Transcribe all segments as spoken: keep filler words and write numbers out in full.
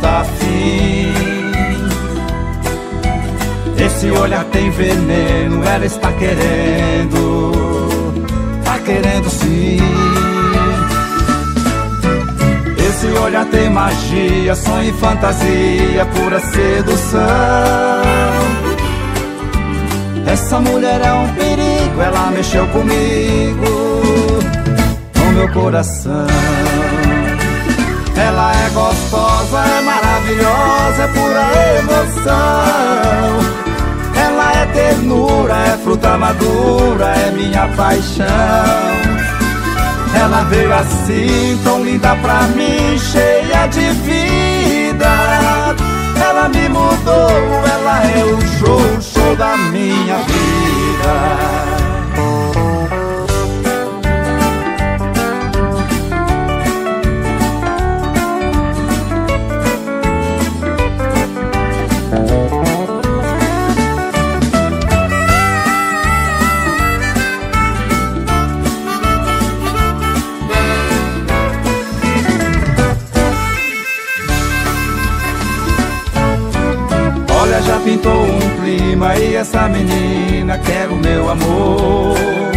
dá fim. Esse olhar tem veneno, ela está querendo, tá querendo sim. Esse olhar tem magia, sonho e fantasia, pura sedução. Essa mulher é um perigo, ela mexeu comigo, com meu coração. Ela é gostosa, é maravilhosa, é pura emoção. Ela é ternura, é fruta madura, é minha paixão. Ela veio assim, tão linda pra mim, cheia de vida. Ela me mudou, ela é o show, o show da minha vida. Já pintou um clima e essa menina quer o meu amor.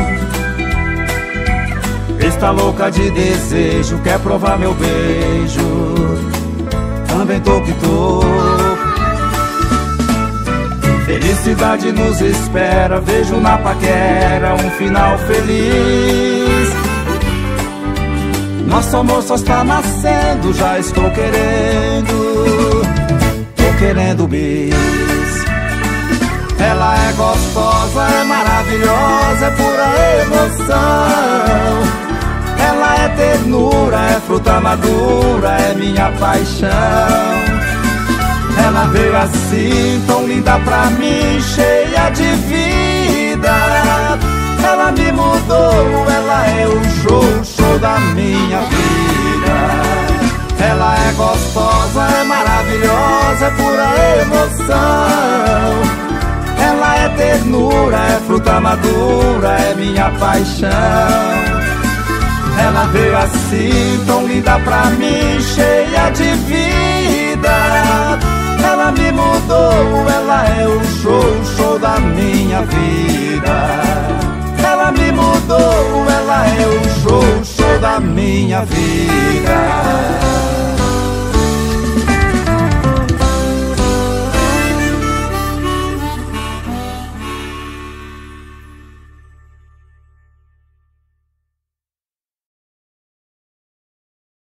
Está louca de desejo, quer provar meu beijo. Também tô que tô. Felicidade nos espera, vejo na paquera um final feliz. Nosso amor só está nascendo, já estou querendo, tô querendo bis. Ela é gostosa, é maravilhosa, é pura emoção. Ela é ternura, é fruta madura, é minha paixão. Ela veio assim, tão linda pra mim, cheia de vida. Ela me mudou, ela é o show, o show da minha vida. Ela é gostosa, é maravilhosa, é pura emoção. Ela é ternura, é fruta madura, é minha paixão. Ela veio assim, tão linda pra mim, cheia de vida. Ela me mudou, ela é o show, o show da minha vida. Ela me mudou, ela é o show, o show da minha vida.